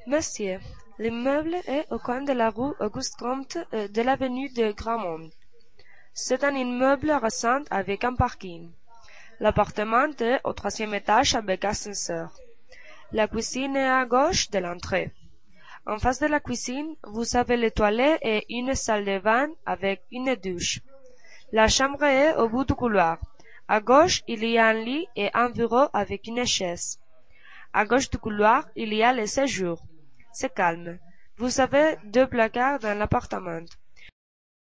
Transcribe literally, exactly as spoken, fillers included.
Monsieur, l'immeuble est au coin de la rue Auguste-Comte et de l'avenue de Gramont. C'est un immeuble récent avec un parking. L'appartement est au troisième étage avec ascenseur. La cuisine est à gauche de l'entrée. En face de la cuisine, vous avez les toilettes et une salle de bain avec une douche. La chambre est au bout du couloir. À gauche, il y a un lit et un bureau avec une chaise. À gauche du couloir, il y a le séjour. C'est calme. Vous avez deux placards dans l'appartement.